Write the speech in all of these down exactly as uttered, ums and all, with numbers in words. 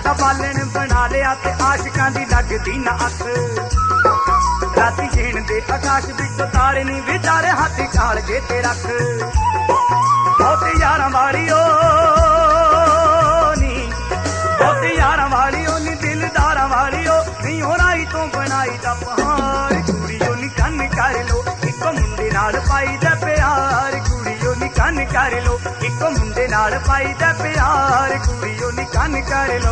दा बालन बना लिया ते आशिकां दी लगदी ना अख। राती जीण दे आकाश विच तारे नी विचारे हाथी काल जे ते रख। बहुत यारां वाली ओ नी, बहुत यारां वाली ओ नी, दिलदारां वाली ओ नी, ओ राई तो बनाई दा पहाड़। कुड़ियो नी कन्न कर लो इको मुंडे नाल पाई दा प्यार। कुड़ियो नी कन्न कर लो इको मुंडे नाल पाई दा प्यार। कुड़ियो नी कन्न कर लो।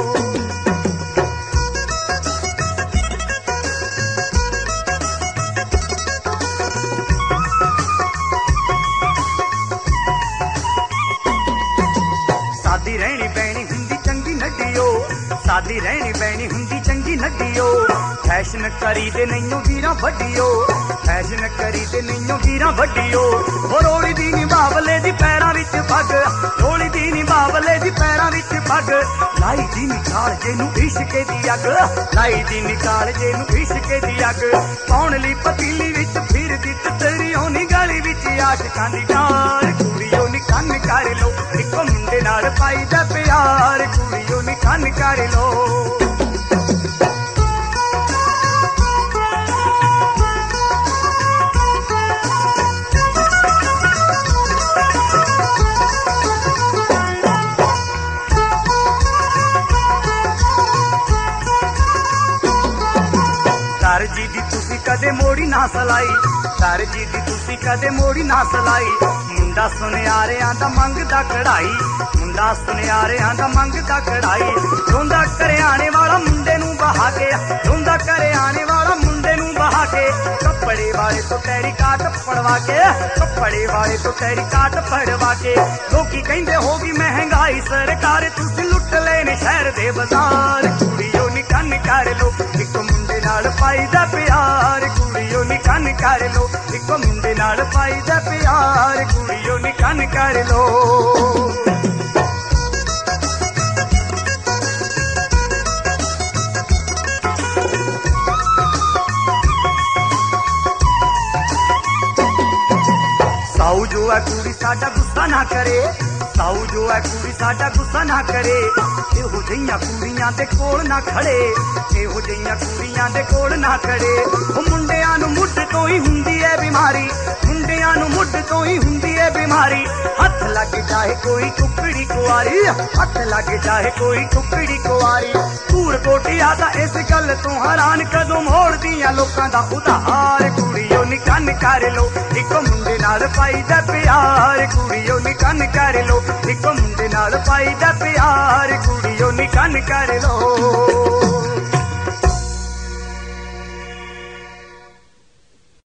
सादी रहनी पैनी हुंदी चंगी नड्डियो, सादी रहनी पैनी हुंदी चंगी नड्डियो। फैशन करी दे नईओ वीरां वड्डियो, फैशन करी दे नईओ वीरां वड्डियो। हो रोली दी नी बावले दी पैरां विच पग, रोली दी नी बावले दी पैरां विच पग। लाई दी नी कालजे नूं इश्क दी अग, लाई दी नी कालजे नूं इश्क दी अग। पाउण लई पतीली विच फिरदी ततरियों नी गली विच आशिकां दी डार। कुड़ियो नी कन्न कर लो इको मुंडे नाल पाई दा प्यार। कुड़ियो नी कन्न कर लो। कर जी दी तुसी कदे मोड़ी ना सलाई, कर जी दी तुसी कदे मोड़ी ना सलाई। मुंडा सुनियारियां दा मंगदा कढ़ाई, मुंडा सुनियारियां दा मंगदा कढ़ाई। रोंदा करे आने वाला मुंडे नूं बहा के, रोंदा करे आने वाला मुंडे नूं बहा के। कपड़े वाले तो तेरी काट पड़वा के, कपड़े वाले तो तेरी काट पड़वा के। लोकी कहंदे होगी महंगाई सरकार, तुसी लुट लेने शहर दे बाजार। कुड़ियो नी कन्न कर लो इक मुंडे नाल पाई दा प्यार। कुड़ियो नी कन्न कर लो इक मुंडे नाल पाई दा प्यार। कुड़ियो नी कन्न कर लो। साऊ जो है कुड़ी साडा गुस्सा ना करे, साऊ जो है कुड़ी साडा गुस्सा ना करे। ਇਹੋ ਜਿਹੀਆਂ ਕੁੜੀਆਂ ਦੇ ਕੋਲ ਨਾ ਖੜੇ, ਇਹੋ ਜਿਹੀਆਂ ਕੁੜੀਆਂ ਦੇ ਕੋਲ ਨਾ ਖੜੇ। ਉਹ ਮੁੰਡਿਆਂ ਨੂੰ ਮੁੱਢ ਤੋਂ ਹੀ ਹੁੰਦੀ ਏ ਬਿਮਾਰੀ, ਮੁੰਡਿਆਂ ਨੂੰ ਮੁੱਢ ਤੋਂ ਹੀ ਹੁੰਦੀ ਏ ਬਿਮਾਰੀ। ਹੱਥ ਲੱਗ ਜਾਏ ਕੋਈ ਕੁਕੜੀ ਕੁਆਰੀ, ਹੱਥ ਲੱਗ ਜਾਏ ਕੋਈ ਕੁਕੜੀ ਕੁਆਰੀ। ਧੂਰ ਕੋਟਿਆ ਦਾ ਇਸ ਗੱਲ ਤੋਂ ਹੈਰਾਨ, ਕਦੋਂ ਮੋੜਦੀਆਂ ਲੋਕਾਂ ਦਾ ਉਧਾਰ। ਕੁੜੀਓ ਨੀ ਕੰਨ ਕਰ ਲੋ ਇੱਕੋ ਮੁੰਡੇ ਨਾਲ ਪਾਈ ਦਾ ਪਿਆਰ। ਕੁੜੀਓ ਨੀ ਕੰਨ ਕਰ ਲੋ ਇੱਕੋ ਮੁੰਡੇ ਨਾਲ ਪਾਈ ਦਾ ਪਿਆਰ। ਕੁੜੀਓ ਨੀ ਕੰਨ ਕਰ ਲੋ।